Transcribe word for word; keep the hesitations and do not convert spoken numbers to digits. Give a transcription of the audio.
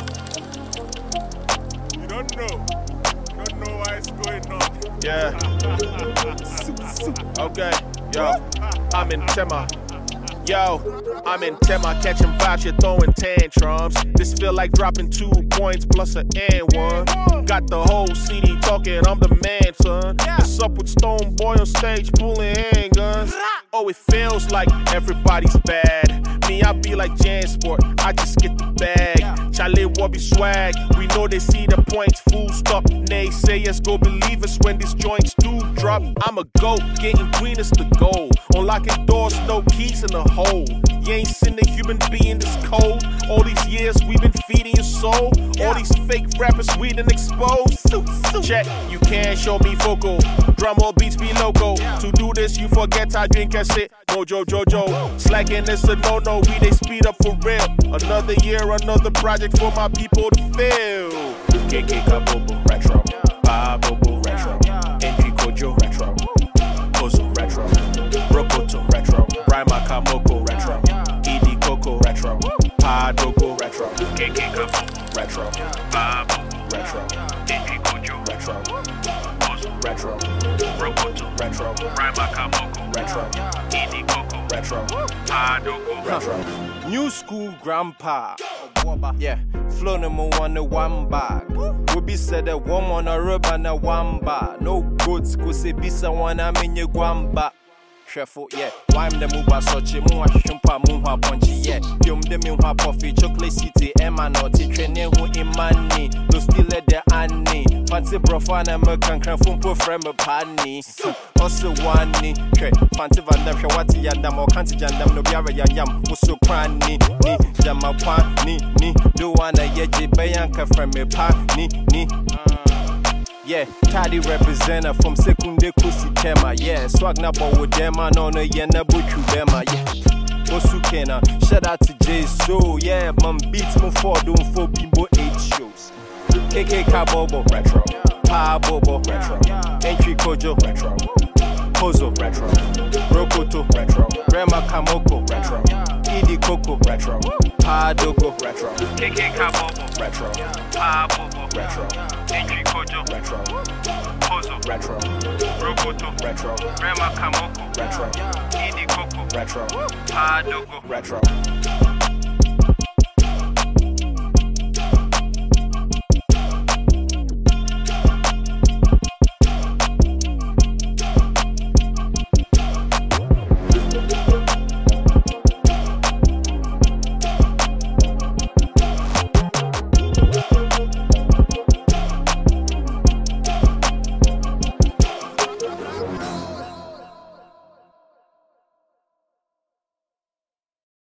You don't know. You don't know why it's going on. Yeah. Okay. Yo, I'm in Tema. Yo, I'm in Tema, catching vibes, you're throwing tantrums. This feel like dropping two points plus an and one. Got the whole C D talking, I'm the man, son. What's up with Stone Boy on stage pulling handguns? Oh, it feels like everybody's bad. Me, I be like Jansport, I just get the bag. Charlie Wobby swag, we know they see the points, full stop. Naysayers go believe us when these joints do drop. I'm a goat, getting green is the goal. Unlocking doors, no keys in the hole. You ain't seen a human being this cold. All these years we've been feeding your soul. All these fake rappers we done exposed. Check, you can't show me focal. Drum or beats be local. To do this, you forget I drink and sit. Mojo Jojo. Slacking is a no-no, we they speed up for real. Another year, another project for my people to feel. K K Kabobo, retro. Ba Bobo, retro. Entry Kojo, retro. Kozo, retro. Rokoto, retro. Rima Kamoko, retro. Edie Coco, retro. Pa Dogo, retro. K K Kabobo, retro. Ba Bobo, retro. Entry Kojo, retro. Kozo, retro. Rokoto, retro. Rima Kamoko, retro. Edie Coco, retro. Pa Dogo, retro. New school grandpa. Yeah, flow number one, the one bag. We be said that one on a rub and a one bar. No goods, cause it be someone I'm in your guamba. Careful, yeah. Why am the move such a more shumpa moonha punchy, yeah. Film the moonha puffy, chocolate city, Emma naughty, training who in money. No still let the annie. Fancy brofana, American can fumpo frame a panny. Also one knee, Fancy Van Dam, Shawati Yandam, or Kanti Jandam, no Biara Yam, was so cranny, ni, Jama Pan, ni, ni, do one a yeji bayanka from a pan, ni, ni. Yeah, Taddy representative from Secunde Kusi Tema, yeah. Swag na bo with them, I know no yena buchu them, yeah. Osukena, shout out to J So, yeah. Man beats mo for doing for Bimbo eight shows. K K Kabobo, retro. Pa Bobo, retro. Entry Kojo, retro. Kozo, retro. Rokoto, retro. Rema Kamoko, retro. Edie Coco, retro. Pa Dogo, retro. K K Kabobo, retro. Pa Bobo, retro. Entry Kojo, retro. Kozo, retro. Rokoto, retro. Rema Kamoko, retro. Edie Coco, retro. Pa Dogo, retro.